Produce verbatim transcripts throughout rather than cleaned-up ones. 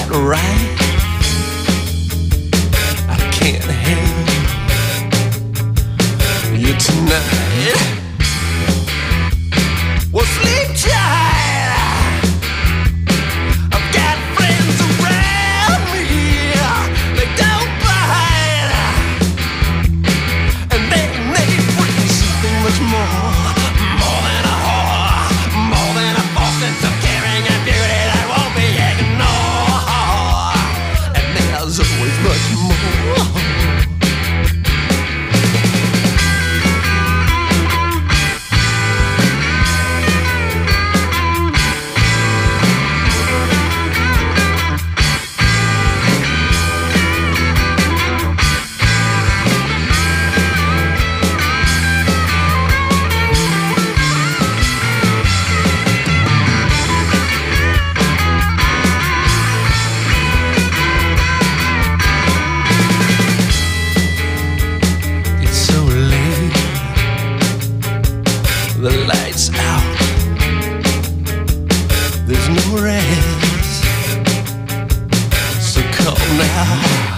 right. I can't help you tonight. Well, sleep tight. I've got friends around me. They don't bite, and they may bring something much more, more than a whore, more than a false sense of caring and beauty that won't be ignored. And there's always much more. The lights out, there's no rest, so come now.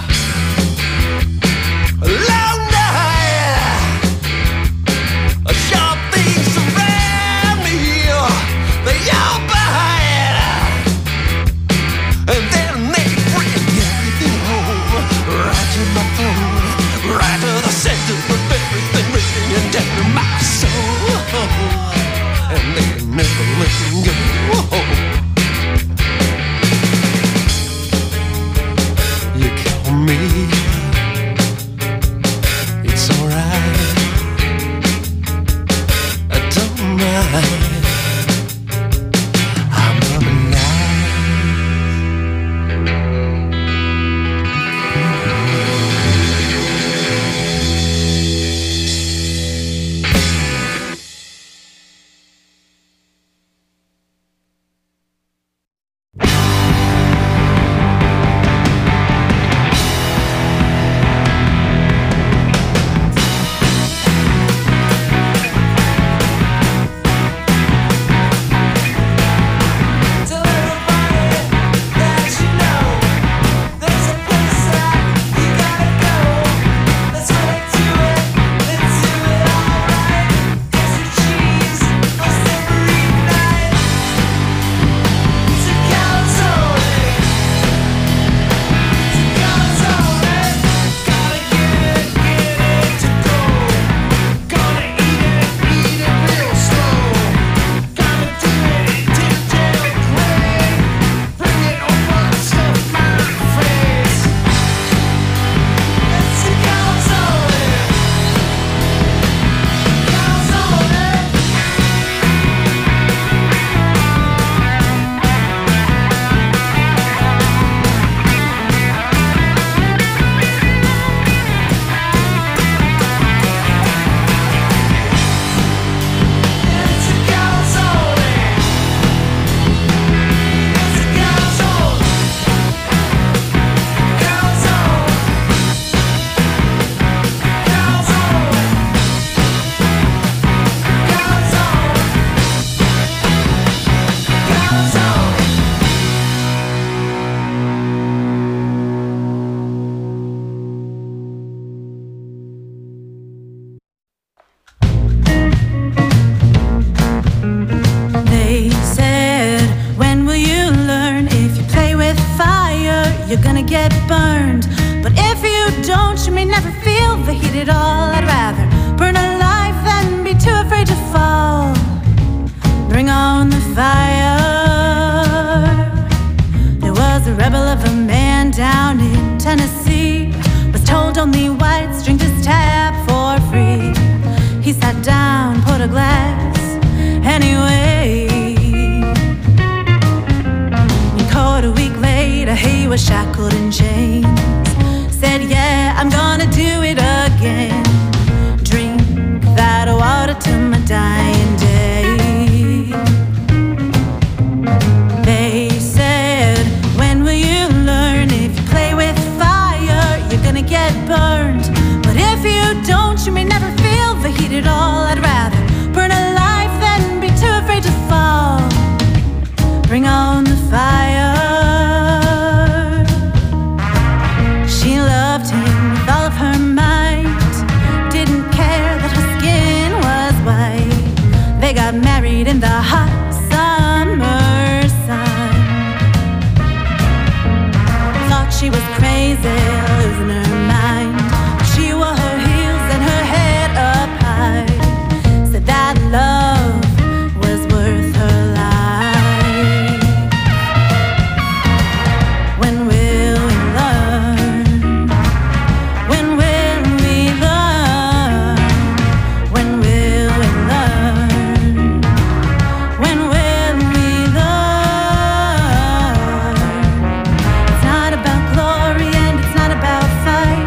A long night, sharp things surround me, they all bite, and then they bring everything home, right to my phone, right to the center of everything ringing and down to my soul. And they never let me go. You call me, it's alright, I don't mind. I'm coming now. You're gonna get burned, but if you don't, you may never feel the heat at all. I'd rather burn alive than be too afraid to fall. Bring on the fire. There was a rebel of a man down in Tennessee, was told only whites drink this tap for free. He sat down, poured a glass anyway. A week later he was shackled in chains. Said, yeah, I'm gonna do it again. Drink that water till my dying day. They said, when will you learn? If you play with fire, you're gonna get burned. But if you don't, you may never feel the heat at all. I'd rather burn alive than be too afraid to fall. Bring on the fire. she was crazy, losing her mind. She wore her heels and her head up high. Said that love was worth her life. When will we learn? When will we learn? When will we learn? When will we learn? It's not about glory and it's not about fight.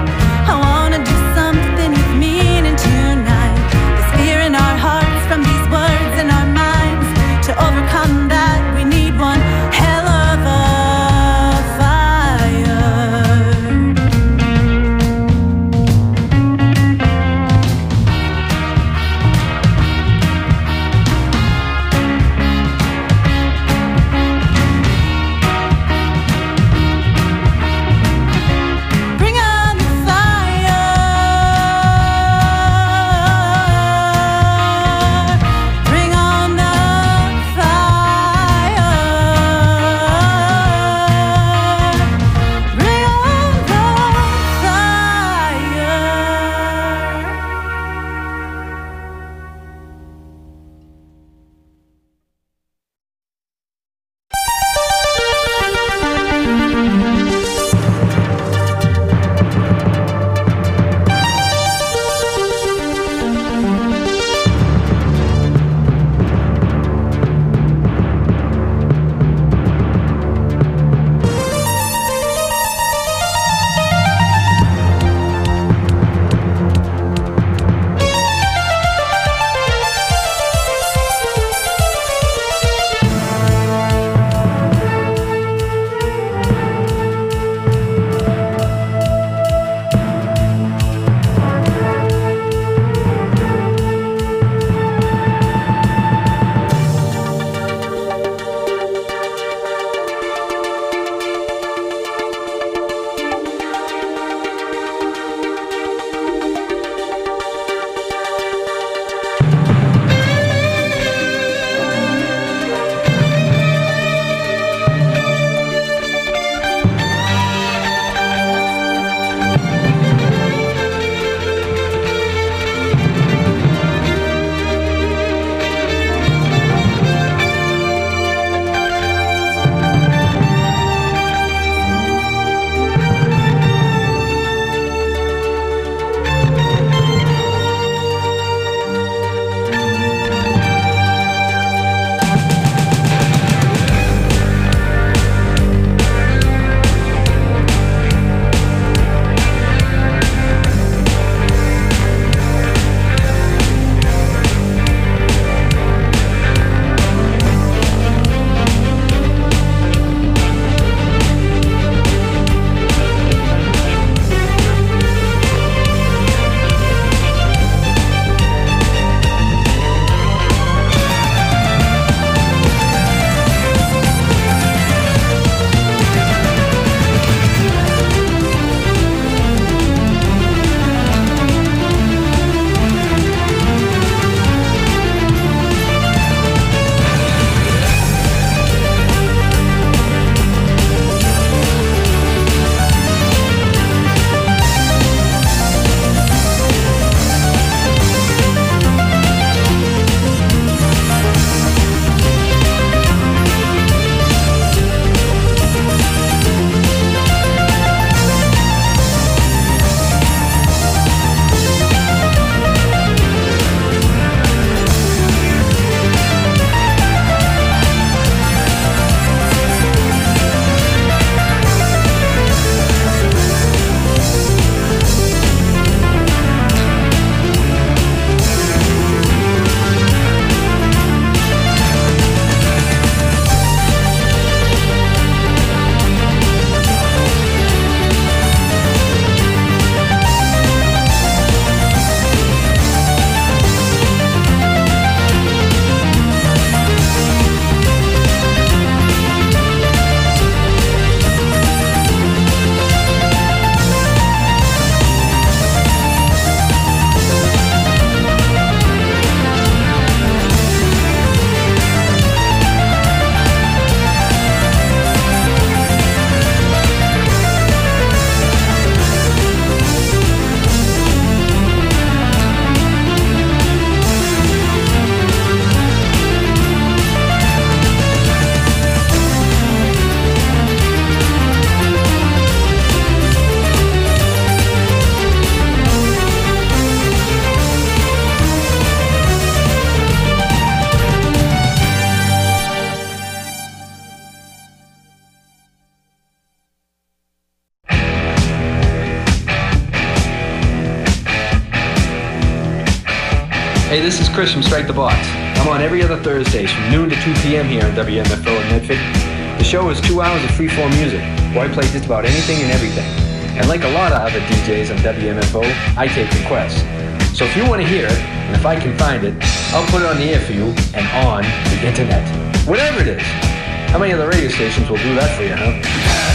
Hey, this is Chris from Strike the Box. I'm on every other Thursdays from noon to two p.m. here on W M F O in Medford. The show is two hours of free-form music, where I play just about anything and everything. And like a lot of other D Js on W M F O, I take requests. So if you want to hear it, and if I can find it, I'll put it on the air for you and on the internet. Whatever it is. How many other radio stations will do that for you, huh?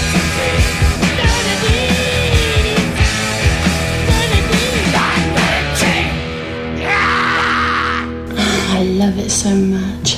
I love it so much.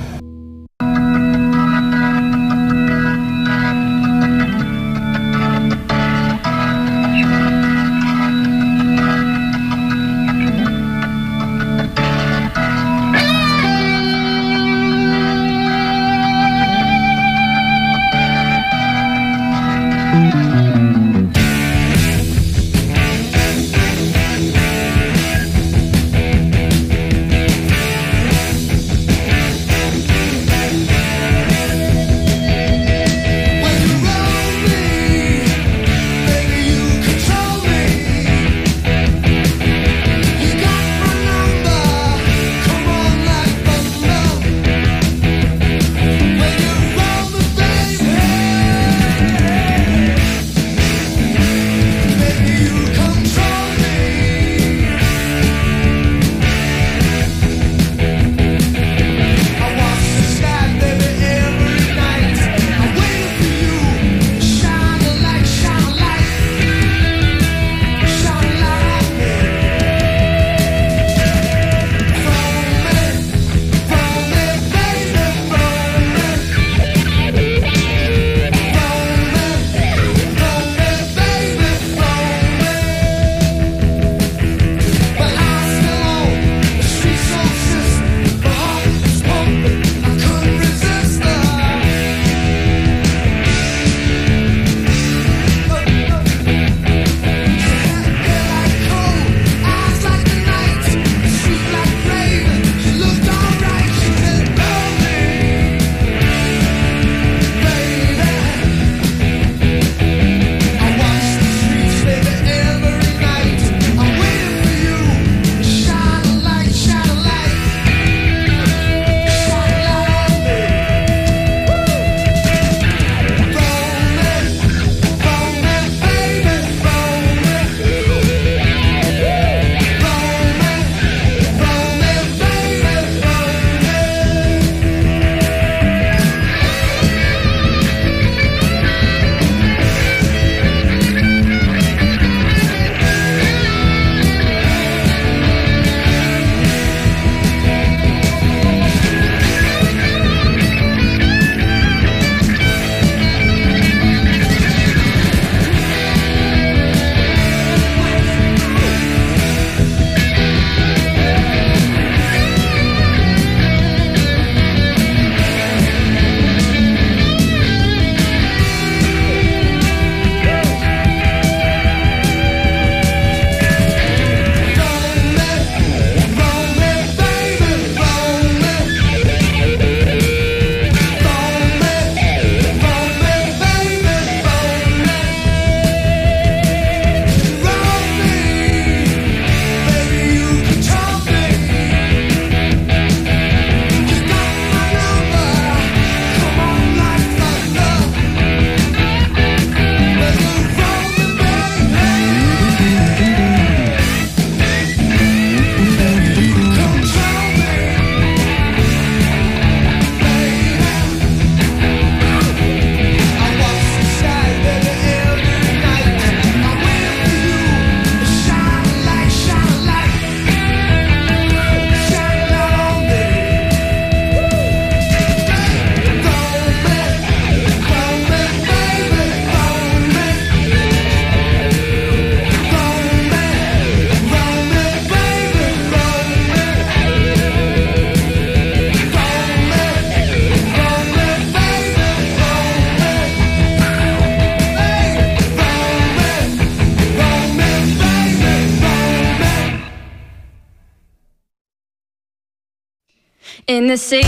In the sea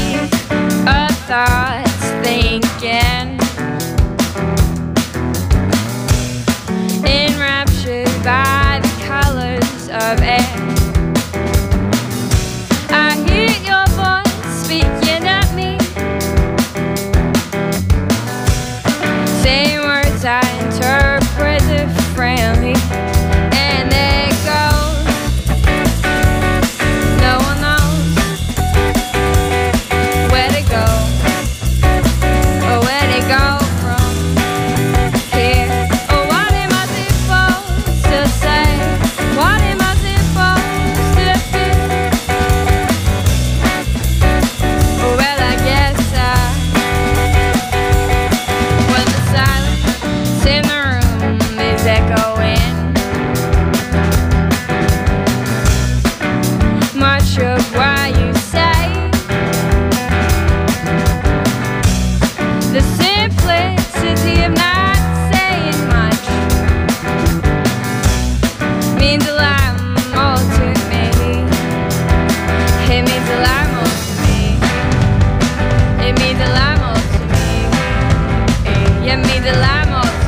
of thoughts thinking, enraptured by the colors of air, interpreter friendly, and there it goes. No one knows where to go or where to go from here. Or what am I supposed to say? What am I supposed to do? Well, I guess I, when the silence in the room is echoing, much of what you say, the simplicity of not saying much means a lot more to me. It means a lot more to me. It means a lot more to me. It means a lot more to me.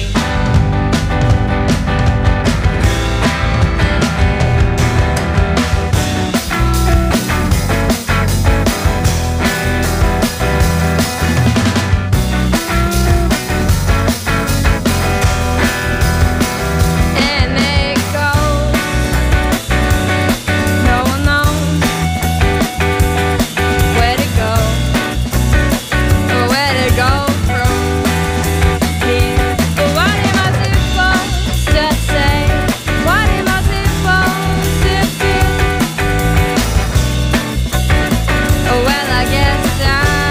And there it goes. No one knows where to go or where to go from here. But what am I supposed to say? What am I supposed to do? Oh, well, I guess I.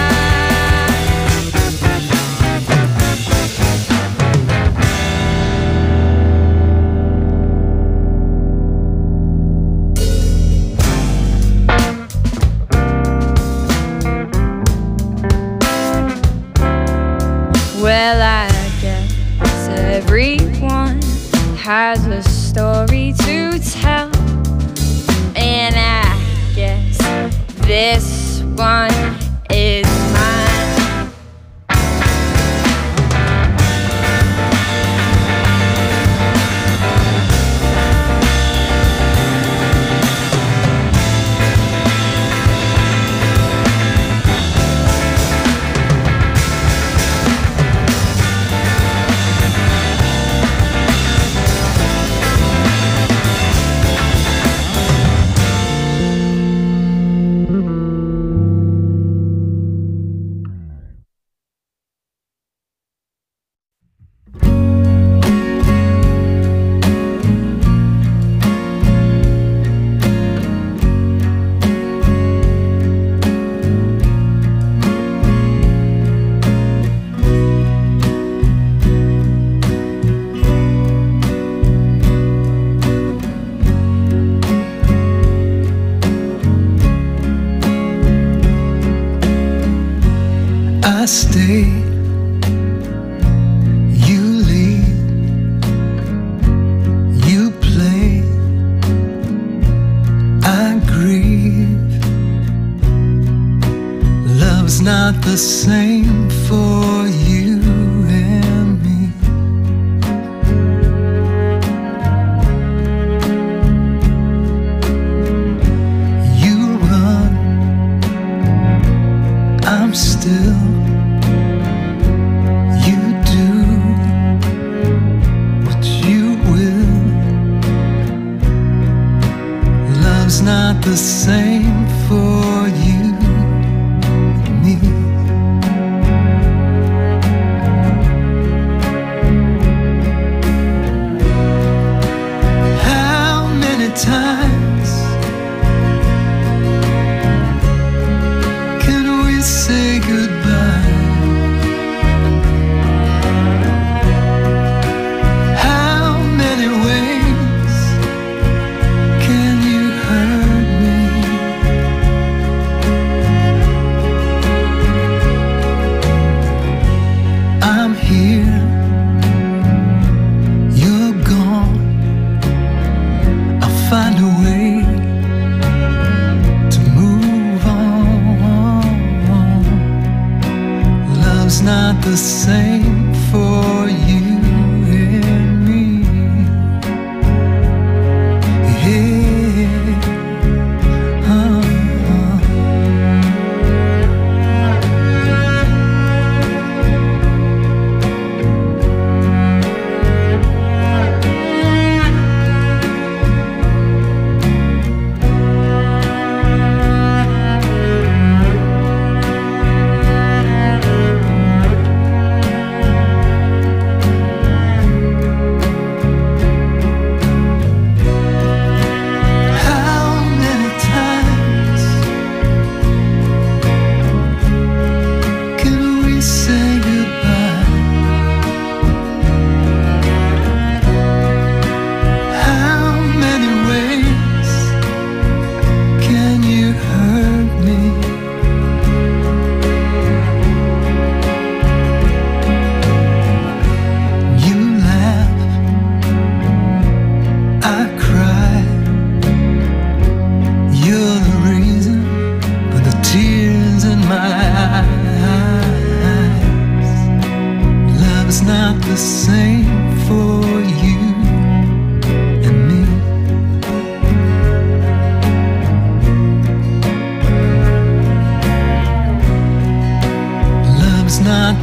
Well, I guess everyone has a story to tell, and I guess this one is mine. I stay, you lead, you play, I grieve. Love's not the same for you and me. You run, I'm still. You do what you will. Love's not the same for you and me. How many times can we say goodbye? Not the same for you and me. Yeah. Uh-huh.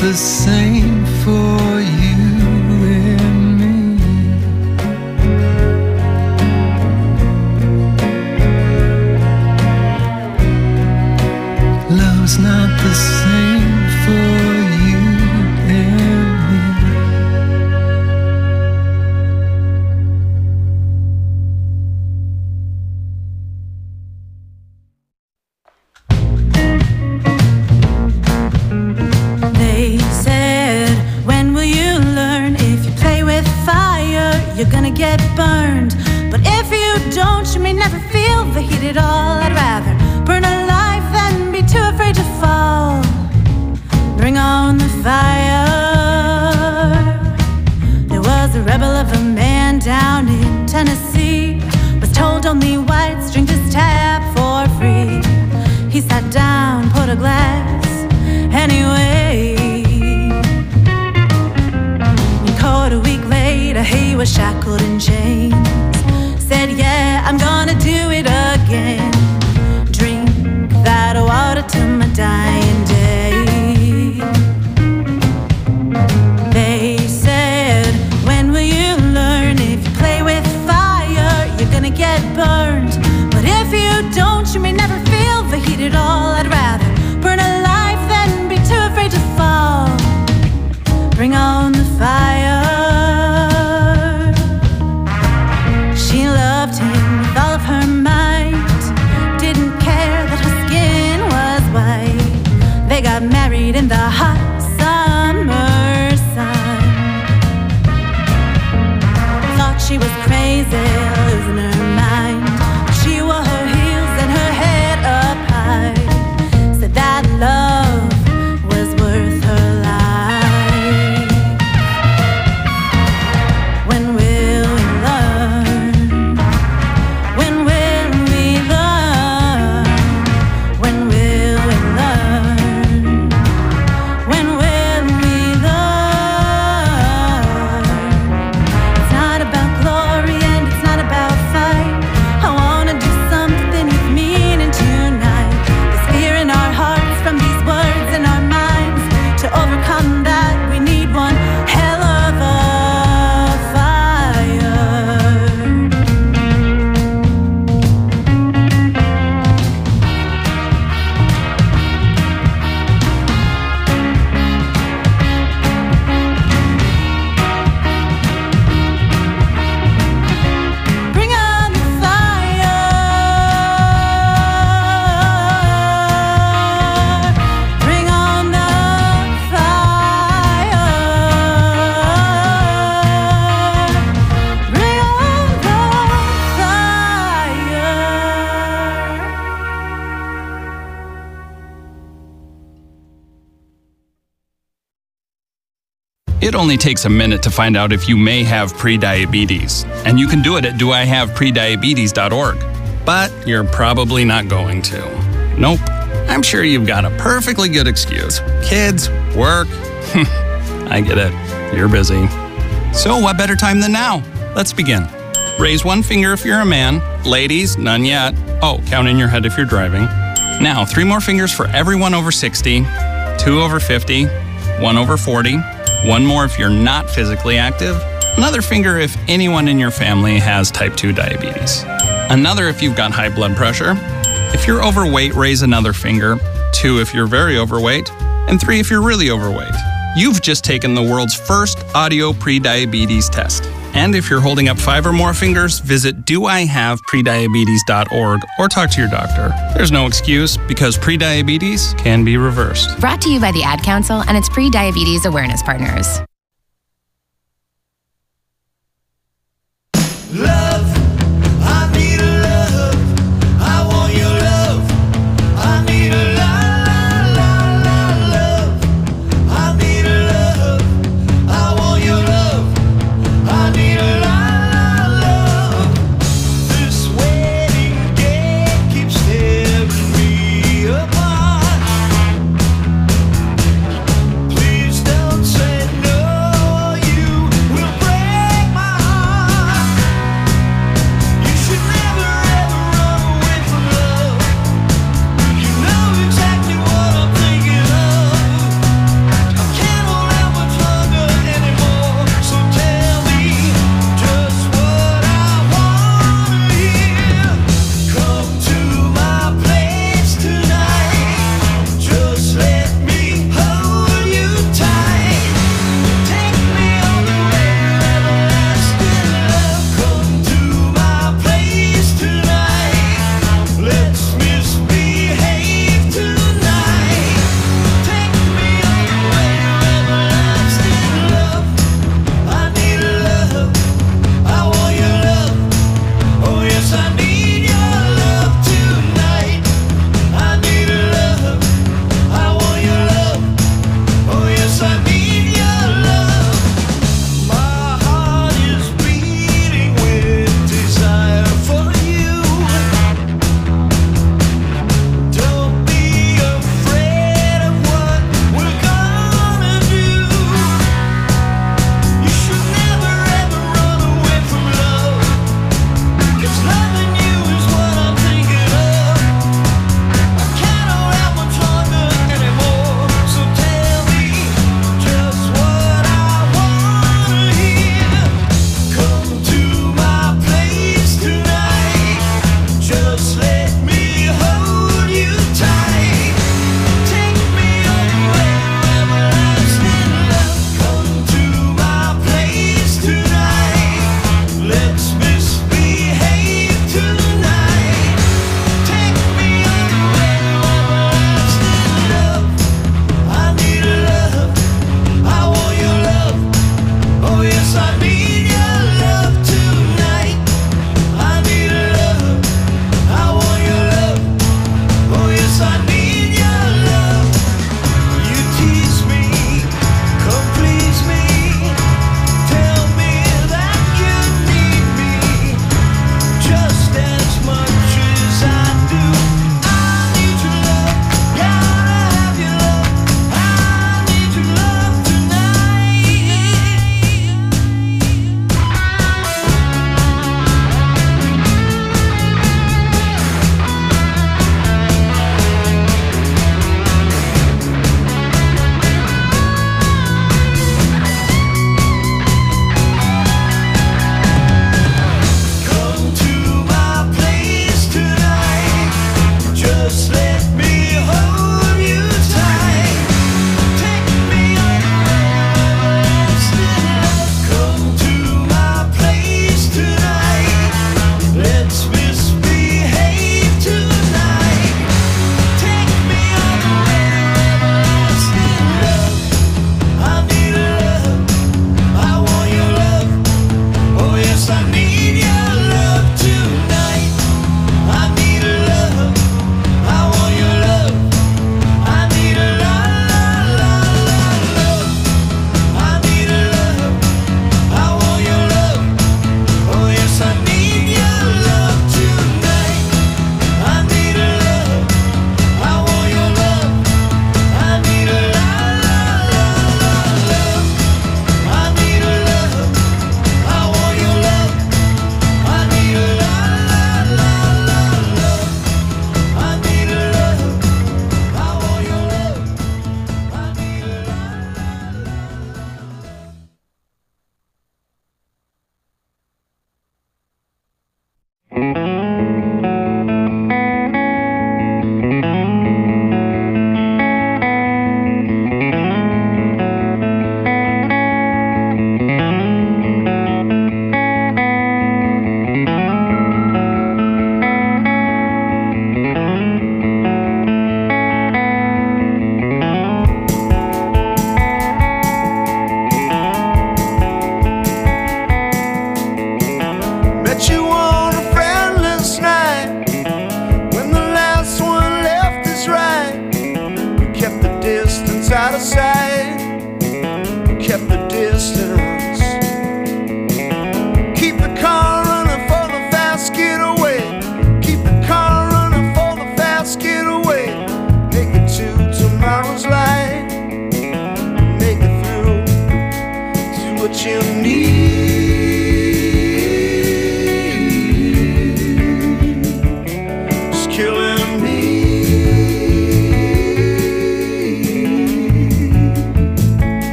the same for you and me. Love's not the same for you and me. They said, when will you learn? If you play with fire, you're gonna get burned. But if you don't, you may never feel the heat at all. I'd rather burn alive than be too afraid to fall. Bring on the fire. There was a rebel of a man down in Tennessee. Was told only whites drink this tap for free. He sat down, put a glass anyway. And caught a week later, he was shackled in chains. Said, yeah, I'm gonna do it again. Drink that water to my dying day. They said, when will you learn? If you play with fire, you're gonna get burned. But if you don't, you may never feel the heat at all. I'd rather burn alive than be too afraid to fall. Bring on the fire. She loved him with all of her might. Didn't care that her skin was white. They got married in the hot summer sun. Thought she was crazy, losing her mind. She wore her heels and her head up high. Said that love was worth her life. When will we learn? When will we learn? When will we learn? When will we learn? It's not about glory and it's not about fight. I wanna do something with meaning tonight. There's fear in our hearts from these words in our minds. To overcome that, we need one hell of a fire. Bring on the fire. Bring on the fire. Bring on the fire. It only takes a minute to find out if you may have prediabetes, and you can do it at do I have prediabetes dot org. But you're probably not going to. Nope. I'm sure you've got a perfectly good excuse. Kids, work. I get it. You're busy. So what better time than now? Let's begin. Raise one finger if you're a man. Ladies, none yet. Oh, count in your head if you're driving. Now, three more fingers for everyone over sixty, two over fifty, one over forty, one more if you're not physically active, another finger if anyone in your family has type two diabetes, another if you've got high blood pressure. If you're overweight, raise another finger, two if you're very overweight, and three if you're really overweight. You've just taken the world's first audio prediabetes test. And if you're holding up five or more fingers, visit do I have prediabetes dot org or talk to your doctor. There's no excuse because prediabetes can be reversed. Brought to you by the Ad Council and its pre-diabetes awareness partners. Love, I need a love. I want your love. I need a la la la la love. I need a love. I want your love. I need a la la love. This wedding cake keeps tearing me apart. Please don't say no. You will break my heart.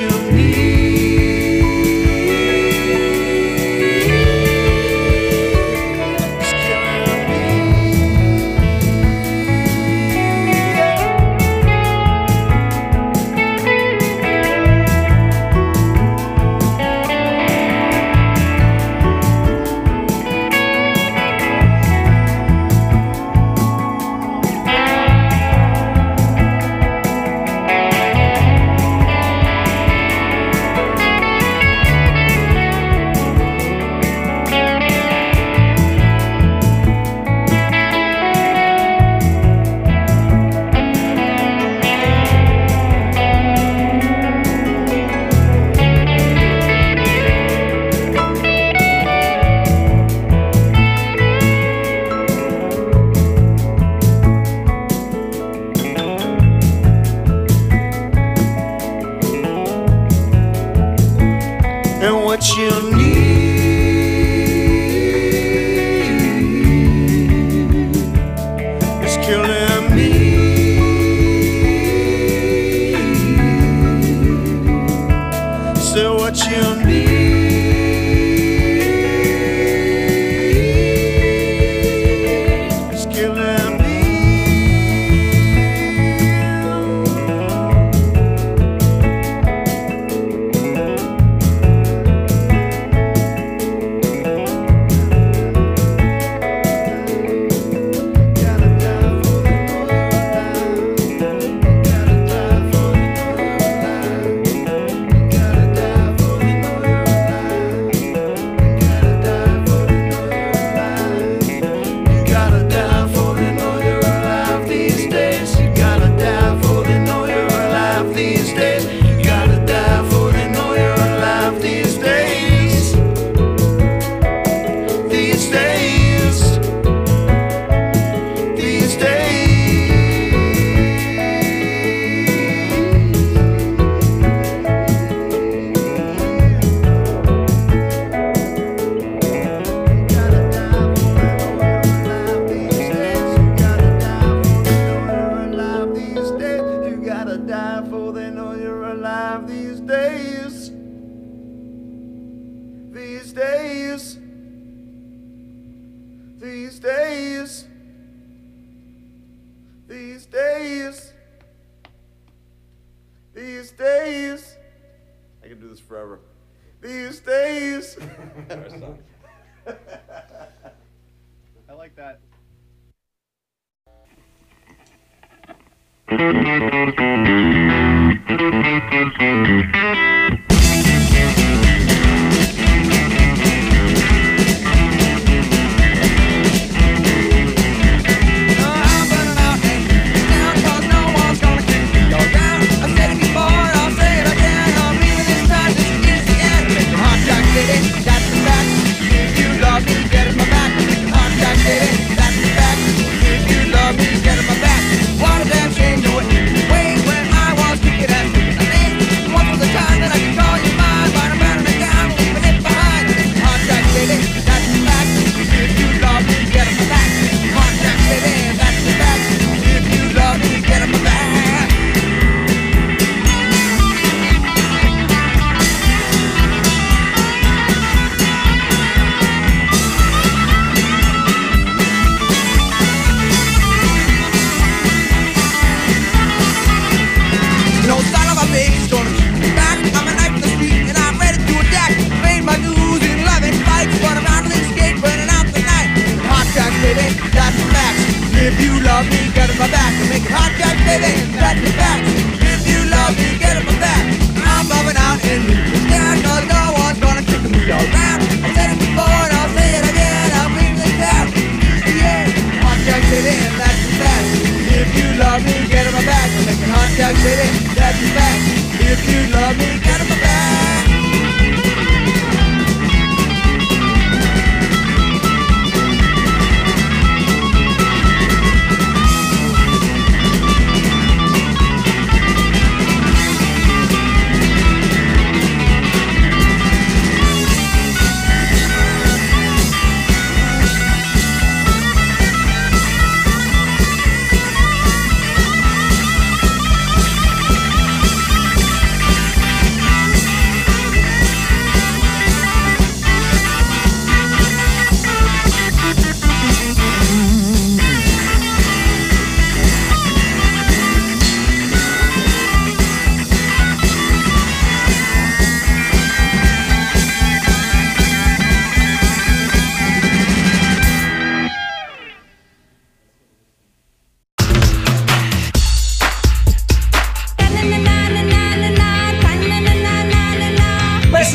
you need. And what you need is killing me. So what you need is killing me. These days, these days, these days, these days. I can do this forever. These days. I like that. What a damn shame to it. Way when I was kicking at the name. What was the time that I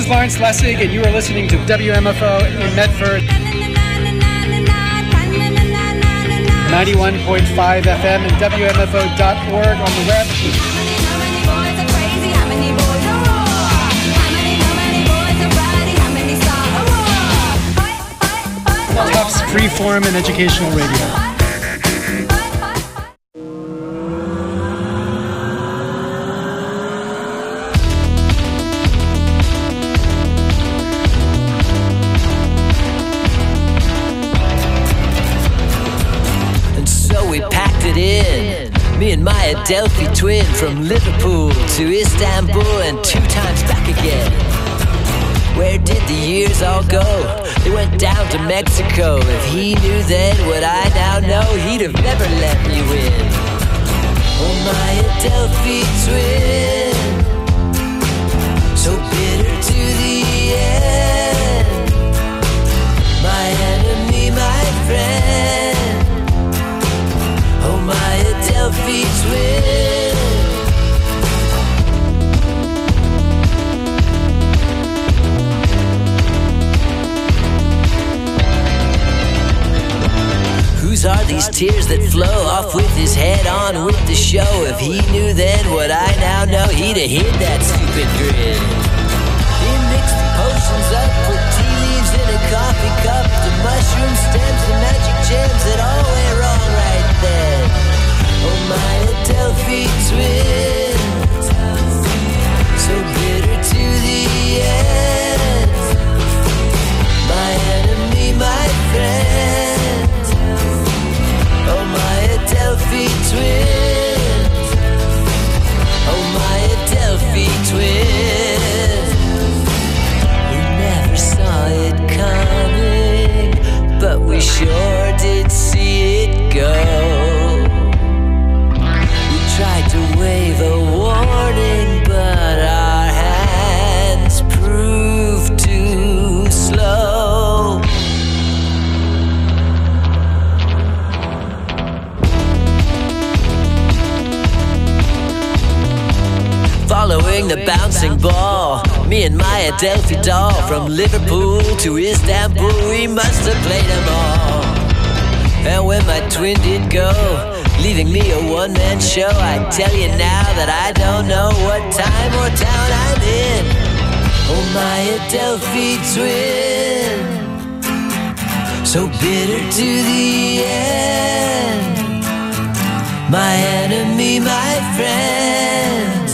is Lawrence Lessig, and you are listening to W M F O in Medford. ninety-one point five F M and W M F O dot org on the web. Tufts Freeform and Educational Radio. Me and my Adelphi twin from Liverpool to Istanbul and two times back again. Where did the years all go? They went down to Mexico. If he knew then what I now know, he'd have never let me win. Oh, my Adelphi twin, so bitter to the end. My enemy, my friend. Oh, my Adelphi twin. Whose are these tears that flow off with his head on with the show? If he knew then what I now know, he'd have hid that stupid grin. He mixed the potions up with tea leaves in a coffee cup, the mushroom stems, the magic gems that all went wrong right then. Oh, my Adelphi twin, so bitter to the end. My enemy, my friend. Oh, my Adelphi twin. Oh, my Adelphi twin. We never saw it coming, but we sure did see it go. Tried to wave a warning, but our hands proved too slow. Following the bouncing ball, me and my Adelphi doll, from Liverpool to Istanbul, we must have played them all. And when my twin did go, leaving me a one-man show, I tell you now that I don't know what time or town I'm in. Oh, my Adelphi twin, so bitter to the end. My enemy, my friend.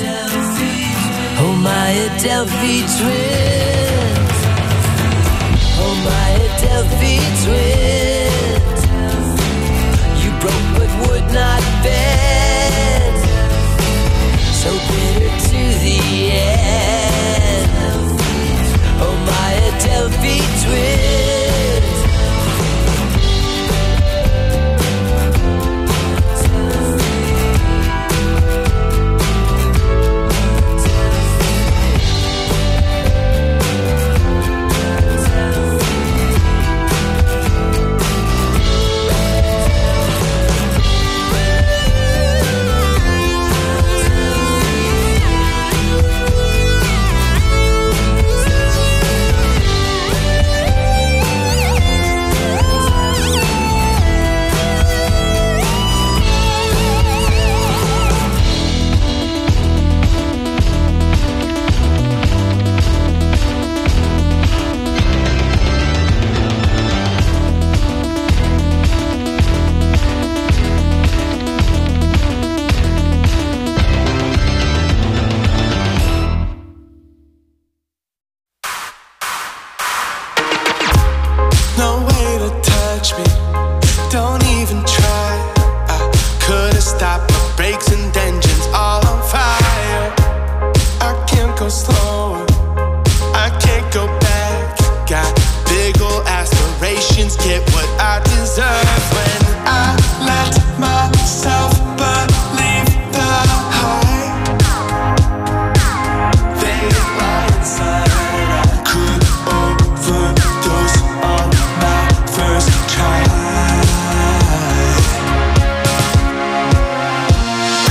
Oh, my Adelphi twin. Oh, my Adelphi twin. You broke but would not bend, so bitter to the end. Oh, my Adelphi twin.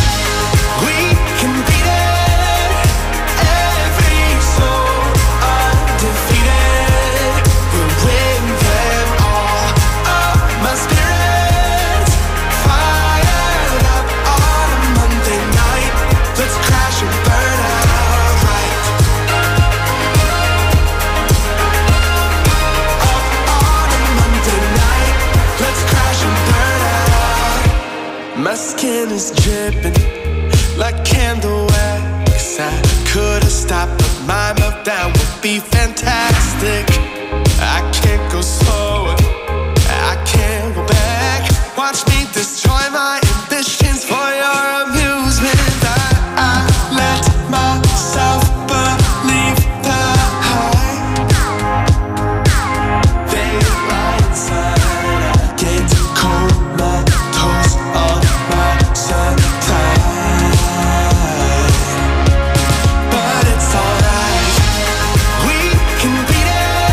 We can beat it, every soul. is dripping like candle wax. I could've stopped, but my meltdown would be fantastic. I can't go slower, I can't go back. Watch me destroy my ambitions for your amusement. I, I let myself believe the high. They lie inside. I get cold, my toes on my sunshine. But it's alright, we can beat it.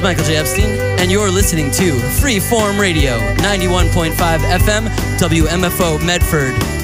is Michael J. Epstein, and you're listening to Freeform Radio, ninety-one point five F M, W M F O Medford.